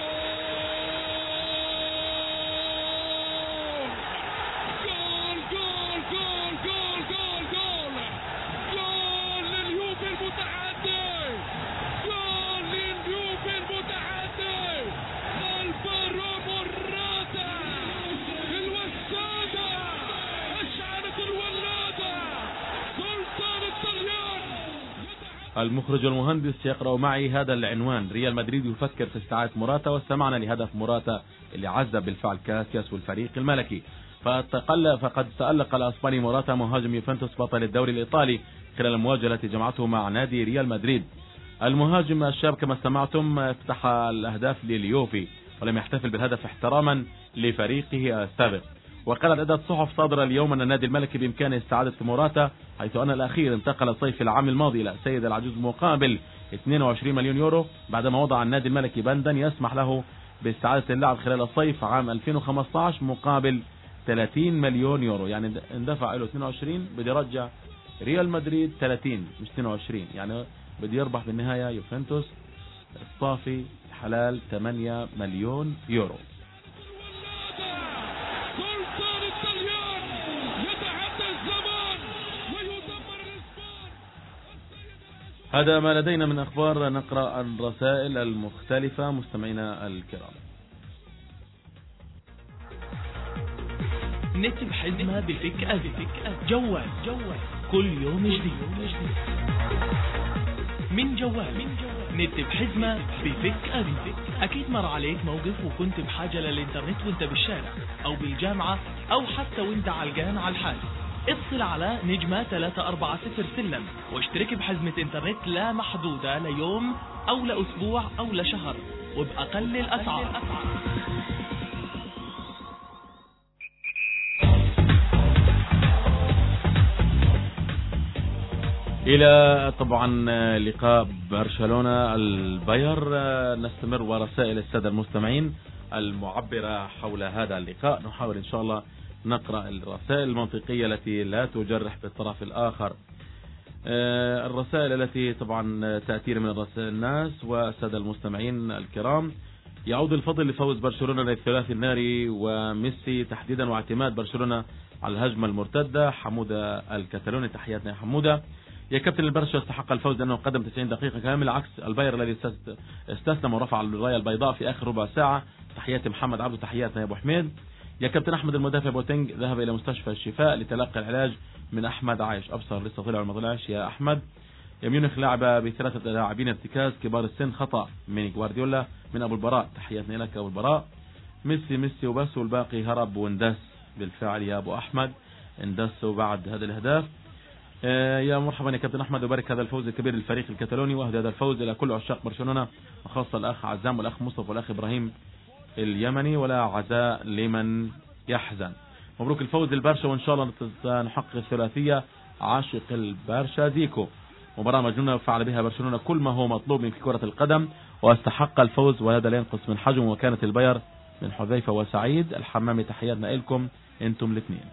جول جول جول جول جول جول جول لليوفي المتعدي، جول لليوفي المتعدي. البارو موراتا الوسادة أشعلت الولادة سلطان الطليان. المخرج المهندس يقرأ معي هذا العنوان: ريال مدريد يفكر في استعادة موراتا واستمعنا لهدف موراتا اللي عزب بالفعل كاسياس والفريق الملكي. فتقل فقد تألق الأسباني موراتا مهاجم يوفنتوس بطل الدوري الإيطالي خلال المواجهة التي جمعته مع نادي ريال مدريد. المهاجم الشاب كما استمعتم افتح الأهداف لليوفي ولم يحتفل بالهدف احتراما لفريقه السابق. وقالت عدة صحف صادرة اليوم أن النادي الملكي بإمكانه استعادة موراتا حيث أن الأخير انتقل صيف العام الماضي إلى سيد العجوز مقابل اثنين وعشرين مليون يورو بعدما وضع النادي الملكي بندا يسمح له باستعادة اللاعب خلال الصيف عام ألفين وخمسة عشر مقابل ثلاثين مليون يورو. يعني اندفع له اثنين وعشرين بدي يرجع ريال مدريد ثلاثين مش اثنين وعشرين، يعني بدي يربح بالنهاية يوفنتوس الصافي حلال ثمانية مليون يورو. هذا ما لدينا من أخبار. نقرأ الرسائل المختلفة مستمعينا الكرام. نت بحزمة بفك أزفك جوال جوال كل يوم جديد من جوال نت بحزمة بفك أزفك. أكيد مر عليك موقف وكنت بحاجة للإنترنت وانت بالشارع أو بالجامعة أو حتى وانت علقان على الحال. اتصل على نجمة ثلاثة أربعة صفر سلم واشترك بحزمة انترنت لا محدودة ليوم أو لأسبوع أو لشهر وبأقل الأسعار. إلى طبعا لقاء برشلونة الباير نستمر ورسائل السادة المستمعين المعبرة حول هذا اللقاء. نحاول إن شاء الله نقرأ الرسائل المنطقية التي لا تجرح بالطرف الآخر. الرسائل التي طبعا تأتي من رسائل الناس والسادة المستمعين الكرام: يعود الفضل لفوز برشلونة للثلاثي الناري وميسي تحديدا واعتماد برشلونة على الهجمة المرتدة. حمودة الكتالوني، تحياتنا يا حمودة. يا كابتن البرشا استحق الفوز لأنه قدم تسعين دقيقة كاملة عكس الباير الذي استسلم ورفع الراية البيضاء في آخر ربع ساعة. تحياتي محمد عبده، تحياتنا يا أبو حميد. يا كابتن أحمد المدافع بوتينج ذهب إلى مستشفى الشفاء لتلقي العلاج من أحمد عايش. أبصر لسه طلع ولا ما طلعش يا أحمد. يا ميونخ لعبة بثلاثة لاعبين ارتكاز كبار السن، خطأ من جوارديولا من أبو البراء. تحياتنا لك أبو البراء. ميسي ميسي وبس والباقي هرب واندس. بالفعل يا أبو أحمد اندسوا بعد هذا الأهداف. يا مرحبا يا كابتن أحمد، وبارك هذا الفوز الكبير للفريق الكتالوني، وأهدي هذا الفوز إلى كل عشاق برشلونة، وخاصة الأخ عزام والأخ مصطفى والأخ إبراهيم اليمني، ولا عزاء لمن يحزن. مبروك الفوز للبرشا، وإن شاء الله نحقق الثلاثية. عاشق البرشا زيكو. مباراة مجنونة فعل بها برشلونة كل ما هو مطلوب من كرة القدم، واستحق الفوز، وهذا لا ينقص من حجم وكانة الباير من حذيفة وسعيد الحمامي. تحياتنا لكم انتم الاثنين.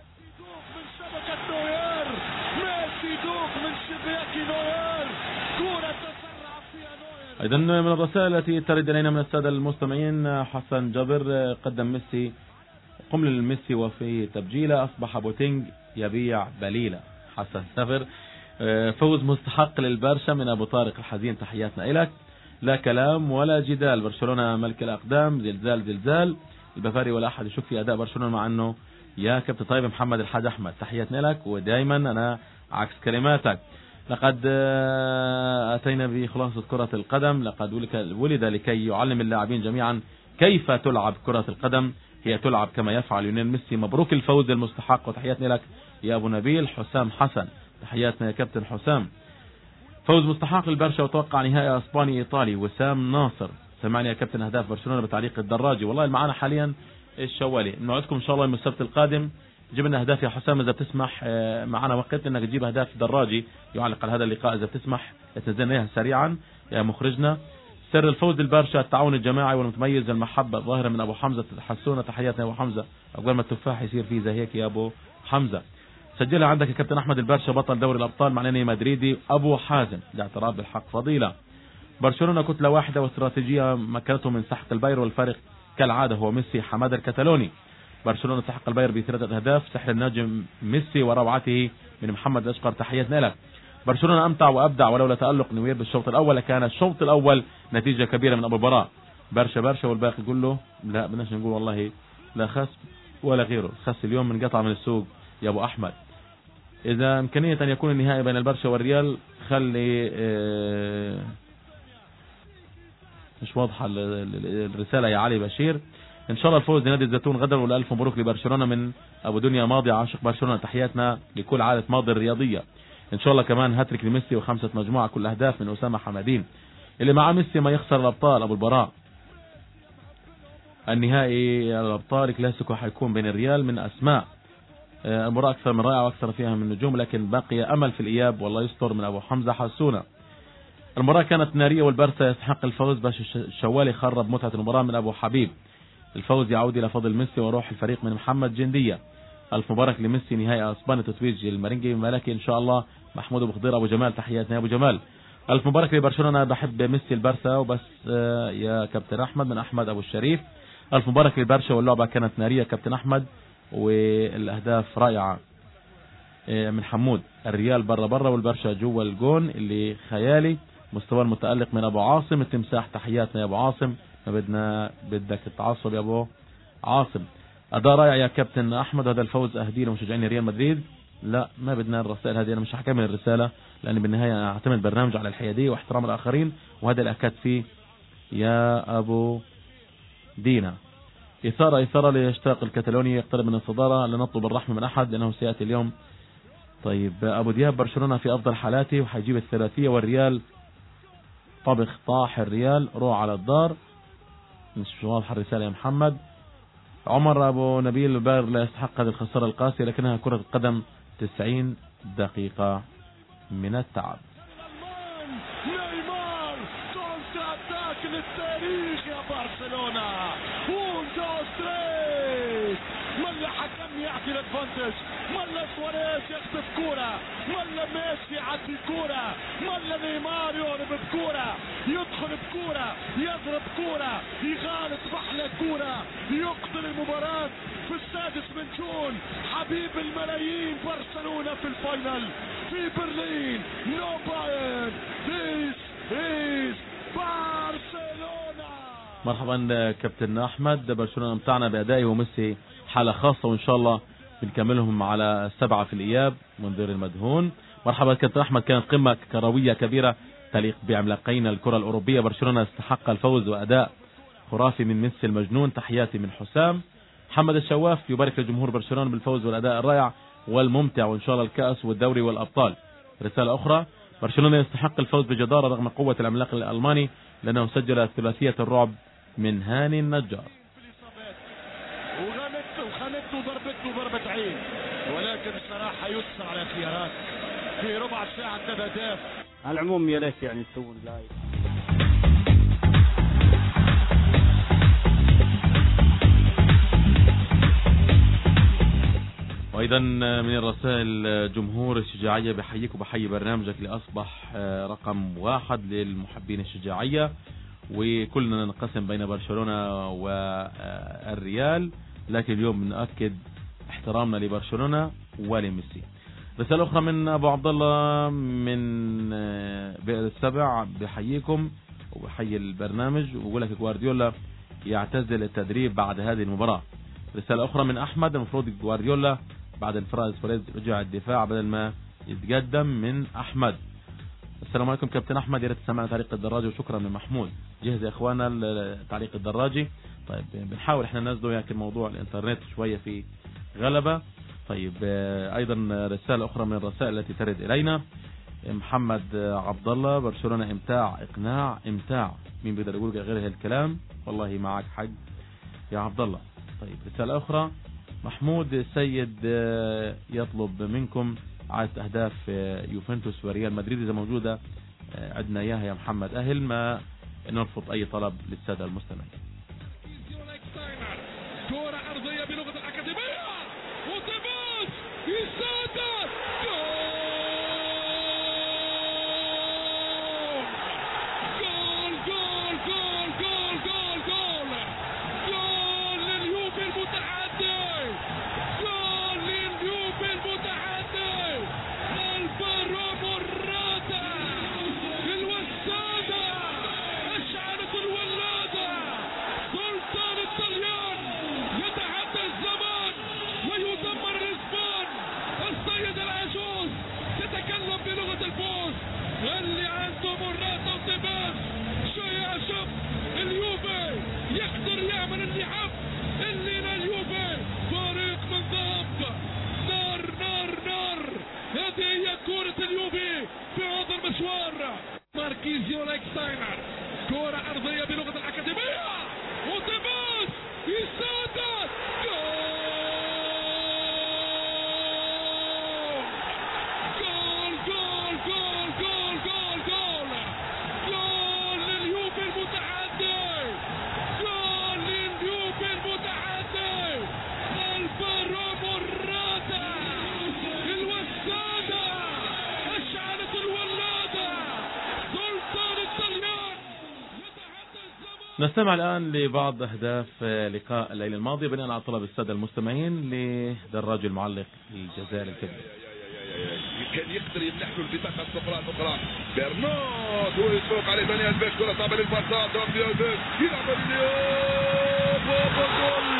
ايضا من الرسائل التي ترد الينا من الساده المستمعين، حسن جابر قدم ميسي قم للميسي وفي تبجيله اصبح بوتينج يبيع بليله. حسن جابر فوز مستحق للبرشا من ابو طارق الحزين. تحياتنا لك. لا كلام ولا جدال، برشلونه ملك الاقدام، زلزال زلزال البافاري، ولا احد يشك في اداء برشلونه مع انه يا كابتن طيب محمد الحاج احمد. تحياتنا لك، ودائما انا عكس كلماتك. لقد أتينا بخلاصة كرة القدم. لقد ولد لكي يعلم اللاعبين جميعا كيف تلعب كرة القدم، هي تلعب كما يفعل ليونيل ميسي. مبروك الفوز المستحق، وتحياتنا لك يا أبو نبيل. حسام حسن. تحياتنا يا كابتن حسام. فوز مستحق للبرشا، وتوقع نهائي اسباني ايطالي. وسام ناصر. سمعني يا كابتن اهداف برشلونة بتعليق الدراجي. والله معنا حاليا الشوالي. نوعدكم ان شاء الله يوم السبت القادم جيب لنا اهداف يا حسام اذا بتسمح. معنا وقت انك تجيب اهداف دراجي يعلق على هذا اللقاء اذا بتسمح، تنزلنا سريعا يا مخرجنا. سر الفوز للبرشا التعاون الجماعي والمتميز، المحبة الظاهرة من ابو حمزة. تحسونا. تحياتنا يا ابو حمزة. قبل ما التفاح يصير فيه زي هيك يا ابو حمزة. سجلها عندك يا كابتن احمد. البرشا بطل دوري الابطال مع انني مدريدي. ابو حازم. الاعتراف بالحق فضيلة. برشلونة كتلة واحدة واستراتيجية مكنته من سحق الباير، والفارق كالعادة هو ميسي حماد الكتالوني. برشلونة سحق الباير بثلاثة أهداف، سحر النجم ميسي وروعته من محمد الأشقر. تحياتنا لك. برشلونة أمتع وأبدع، ولولا تألق نوير بالشوط الأول لكان الشوط الأول نتيجة كبيرة من أبو البراء. برشا برشا والباقي كله لا بدناش نقول والله لا خس ولا غيره. خس اليوم من قطع من السوق يا أبو أحمد. إذا إمكانية أن يكون النهائي بين البرشا والريال خلي اه مش واضحة الرسالة يا علي بشير. ان شاء الله الفوز لنادي الزيتون غدا، والالف مبروك لبرشلونه من ابو دنيا ماضي عاشق برشلونه. تحياتنا لكل عائله ماضي الرياضيه. ان شاء الله كمان هاتريك لميسي وخمسه مجموعه كل اهداف من اسامه حمادين. اللي مع ميسي ما يخسر الابطال. ابو البراء. النهائي الابطال كلاسيكو حيكون بين الريال من اسماء. المباراه اكثر من رائعه واكثر فيها من نجوم، لكن بقي امل في الاياب والله يستر من ابو حمزه. حسونا. المباراه كانت ناريه والبرسا يستحق الفوز، باش الشوالي خرب متعه المباراه من ابو حبيب. الفوز يعود إلى فضل ميسي وروح الفريق من محمد جندية. ألف مبارك لميسي نهائي أسبانيا تتويج المارينجي الملكي إن شاء الله. محمود أبو خضير أبو جمال. تحياتنا يا أبو جمال. ألف مبارك لبرشلونة. بحب ميسي البرسا وبس يا كابتن أحمد من أحمد أبو الشريف. ألف مبارك للبرشا واللعبة كانت نارية كابتن أحمد والأهداف رائعة من حمود. الريال برا برا والبرشا جوا الجون اللي خيالي. مستوى المتألق من أبو عاصم التمساح. تحياتنا يا أبو عاصم. ما بدنا بدك تتعصب يا ابو عاصم. اداء رائع يا كابتن احمد. هذا الفوز اهدي لمشجعين ريال مدريد. لا ما بدنا الرسائل هذه، انا مش هكمل الرساله لان بالنهايه انا اعتمد برنامج على الحياديه واحترام الاخرين، وهذا اللي اكدت فيه يا ابو دينا. اثاره اثاره ليشتاق الكتالوني يقترب من الصداره. لا نطلب الرحمه من احد لانه سياتي اليوم. طيب ابو دياب. برشلونه في افضل حالاته وحيجيب الثلاثيه، والريال طبخ طاح. الريال روح على الدار. مش واضحة الرسالة يا محمد. عمر أبو نبيل. الباير لا يستحق هذه الخسارة القاسية، لكنها كرة القدم. تسعين دقيقة من التعب. نيمار كونتر اتاك للتاريخ يا برشلونة. واحد اثنين ثلاثة. ملا حكم يعطي الادفانتج، ملا سواريز يخطف كورة، ملا ميسي يعدي كورة، ملا نيمار يهرب بكورة، يدخل بكورة، يضرب كورة، يغالط بحلة كورة، يقتل المباراة في السادس من جون. حبيب الملايين برشلونة في الفاينل في برلين. نو بايرن. This is برشلونة. مرحبا كابتن احمد. برشلونه امتعنا بادائه وميسي حاله خاصه، وان شاء الله بنكملهم على السبعه في الاياب منذر المدهون. مرحبا كابتن احمد، كانت قمه كرويه كبيره تليق بعملاقين الكره الاوروبيه. برشلونه استحق الفوز واداء خرافي من ميسي المجنون. تحياتي من حسام. محمد الشواف يبارك لجمهور برشلونه بالفوز والاداء الرائع والممتع، وان شاء الله الكاس والدوري والابطال. رساله اخرى: برشلونه يستحق الفوز بجداره رغم قوه العملاق الالماني، لانه سجل ثلاثيه الرعب من هاني النجار. وخانته ضربته ضربة عين، ولكن الصراحة يسر على خيارات في ربع ساعة أهداف. على العموم يا ريت يعني تسوون لايف. وايضا من الرسائل: جمهور الشجاعية بحييك وبحيي برنامجك اللي اصبح رقم واحد للمحبين الشجاعية، وكلنا ننقسم بين برشلونة والريال، لكن اليوم بنأكد احترامنا لبرشلونة ولميسي. رسالة أخرى من أبو عبد الله من بئر السبع: بحييكم وبحيي البرنامج، وبقول لك جوارديولا يعتزل التدريب بعد هذه المباراة. رسالة أخرى من أحمد: المفروض جوارديولا بعد انفراد سواريز رجع الدفاع بدل ما يتقدم. من أحمد. السلام عليكم كابتن أحمد، يا ريت تسمعنا تعليق الدراجي، وشكرا من محمود. جهز يا إخوانا التعليق الدراجي. طيب بنحاول احنا ننزله، لكن موضوع الانترنت شوية في غلبة. طيب ايضا رسالة اخرى من الرسائل التي ترد الينا: محمد عبد الله: برشلونة امتاع اقناع امتاع. مين بيقدر يقول غير هالكلام؟ والله معك حق يا عبد الله. طيب رسالة اخرى: محمود السيد يطلب منكم عادة اهداف يوفنتوس وريال مدريد، اذا موجودة عندنا اياها يا محمد، اهل ما نرفض اي طلب للسادة المستمعين. كرة أرضية بلغة الأكاديمية، وتباس يسدد جول جول جول جول جول جول جول لليوفي المتحدي، جول لليوفي المتحدي. الفارو موراتا الوسادة أشعلت الولادة، سلطان الطليان يتحدى الزمان ويدمر الاسبان. السيد العجوز يتكلم بلغة الفوز، اللي عنده موراتا وتباس شو يعجب. اليوفي يقدر يعمل اللي حب، اللي اليوفي فريق من ذهب، نار نار نار. هذه هي كرة اليوفي في هذا المشوار. ماركيزيو لايكستاينر، كرة أرضية بلغة الأكاديمية، وتباس يسدد جول جول جول جول جول جول جول جول لليوفي المتحدي، جول لليوفي المتحدي. الفارو موراتا الوسادة أشعلت الولادة، سلطان الطليان يتحدى الزمان. نستمع الآن لبعض أهداف لقاء الليلة الماضية بناء على طلب السادة المستمعين لدراج المعلق الجزائري الكبير. كان يقدر يمنح له البطاقة الصفراء الأخرى. برنارد هو يسوق عليه بني البيت، كرة صعبة للفرصات، رمزي البيت يلعب اليوم وجول.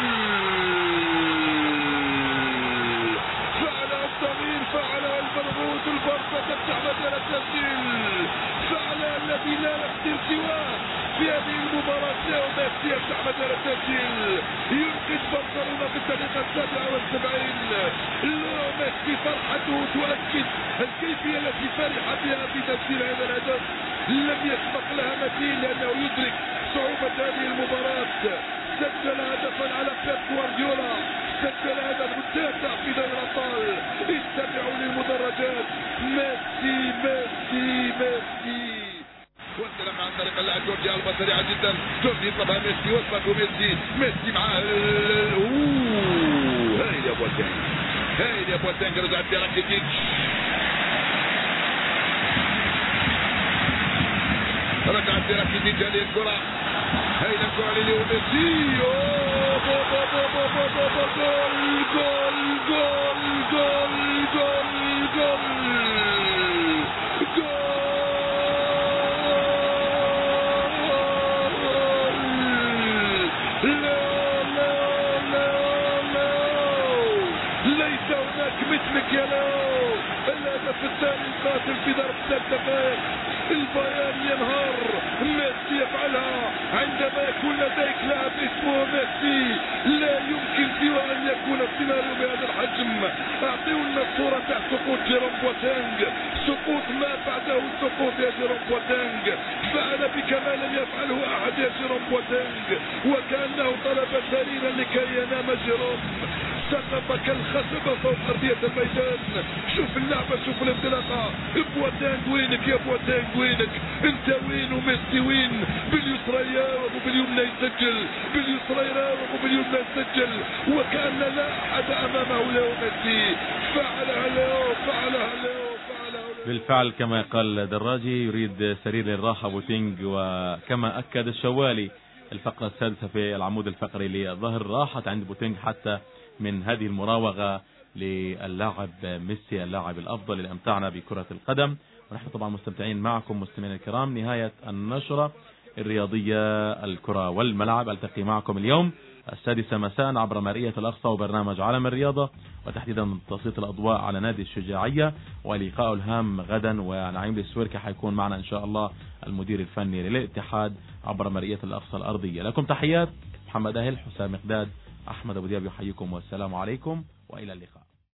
فعل الصغير، فعل المربوط، الفرصة تفتح مجال التسجيل، فعل الذي لا يقدر سواه في هذه المباراة. ليو ميسي يفتح مجال التسجيل، ينقذ برشلونة في الدقيقة السابعة والسبعين. ليو ميسي فرحته تؤكد الكيفية التي فرح بها في تسجيل هذا الهدف. لم يسبق لها مثيل، لأنه يدرك صعوبة هذه المباراة. سجل هدفا على بيب جوارديولا، سجل هدف التاسع في دوري الأبطال. استمعوا للمدرجات: ميسي ميسي ميسي. والسلام عن طريق اللاعب جوردي ألبا سريعة جدا. جوردي يطلبها ميسي، وصلته ميسي، ميسي معاه. اوه هاي يا بوتين، هاي يا بوتين، رجعت فيها راكيتيتش، رجعت فيها راكيتيتش. هذه الكرة، هاي الكرة لليو ميسي. اوه بو بو بو بو بو بو بو جول جول جول جول جول جول جول. ليس هناك مثلك يا لو. الهدف الثاني القاتل في ضرب ثلاث دقائق. البيان ينهار. ميسي يفعلها عندما يكون لديك لاعب اسمه ميسي. لا يمكن سوى ان يكون السيناريو بهذا الحجم. اعطيونا الصورة تحت سقوط جيروم بواتينغ. سقوط ما بعده السقوط يا جيروم بواتينغ. فعل بك ما لم يفعله احد يا جيروم بواتينغ، وكانه طلب سريرا لكي ينام جيروم. سقط كالخشب فوق ارضية الميدان. شوف اللعبة، شوف الانطلاقة. بواتينغ وينك يا بواتينغ وينك؟ انت وين وميسي وين؟ باليسرى يراوغ وباليمنى يسجل، باليسرى يراوغ وباليمنى يسجل، وكان لا احد امامه لو ميسي. فعلها لو، فعلها لو، فعلها لو. بالفعل كما قال دراجي يريد سرير للراحة بوتينغ، وكما أكد الشوالي الفقرة السادسة في العمود الفقري للظهر راحت عند بوتينغ حتى من هذه المراوغة للاعب ميسي اللاعب الأفضل اللي أمتعنا بكرة القدم. ونحن طبعا مستمتعين معكم مستمعين الكرام. نهاية النشرة الرياضية الكرة والملعب. ألتقي معكم اليوم السادسة مساء عبر مرئية الأقصى وبرنامج عالم الرياضة، وتحديدا تسليط الأضواء على نادي الشجاعية، ولقاء الهام غدا. ونعيم السويركي حيكون معنا إن شاء الله المدير الفني للاتحاد عبر مرئية الأقصى الأرضية. لكم تحيات محمد أهل، حسام مقداد، أحمد أبو دياب يحييكم والسلام عليكم وإلى اللقاء.